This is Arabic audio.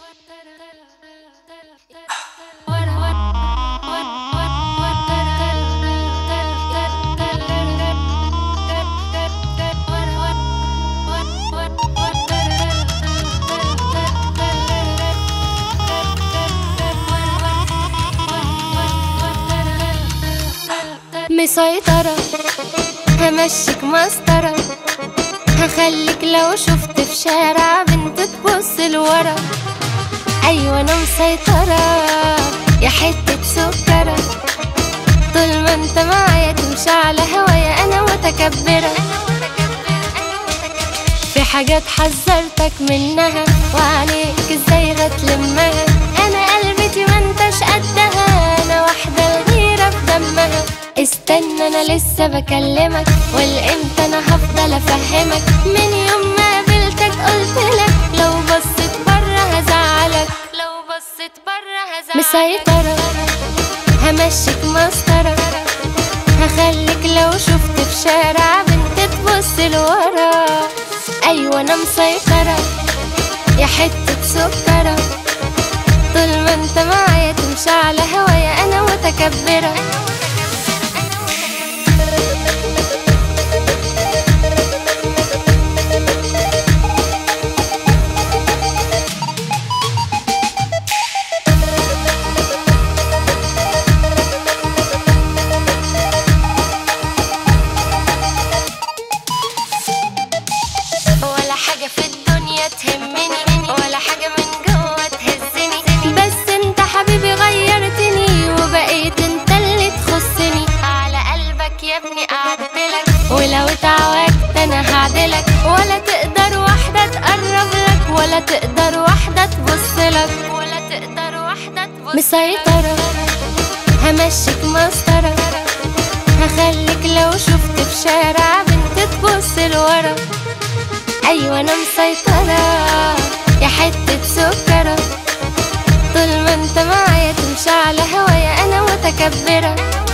مسيطرة، همشيك مسطرة، هخليك لو شفت في شارع بنت تبص لورا. أيوة أنا مسيطرة يا حتة سكرة، طول ما انت معايا تمشي على هوايا أنا متكبرة. في حاجات حذرتك منها وعليك ازاي هتلمها، أنا قلبتي ما انتش قدها، أنا واحدة الغيرة في دمها. استنى أنا لسه بكلمك، والإمتى أنا هفضل أفهمك، من يوم ما قابلتك قلتلك لو بصيت برا هزعلك، لو بصيت برا هزعلك. مسيطرة همشيك مسطرة، هخليك لو شفت في شارع بنت تبص لورا. أيوة أنا مسيطرة يا حتة سكرة، طول ما انت معايا تمشي على هوايا أنا متكبرة. ولا حاجة في الدنيا تهمني، ولا حاجة من جوه تهزني، بس انت حبيبي غيرتني وبقيت انت اللي تخصني. على قلبك يا ابني قعدتلك، ولو اتعوجت انا هعدلك، ولا تقدر واحدة تقرب لك، ولا تقدر واحدة تبصلك، ولا تقدر واحدة تبصلك. مسيطرة همشيك مسطرة، هخليك لو شفت في شارع بنت تبص لورا. أيوة أنا مسيطرة يا حتة سكرة، طول ما انت معايا تمشي على هوايا أنا متكبرة.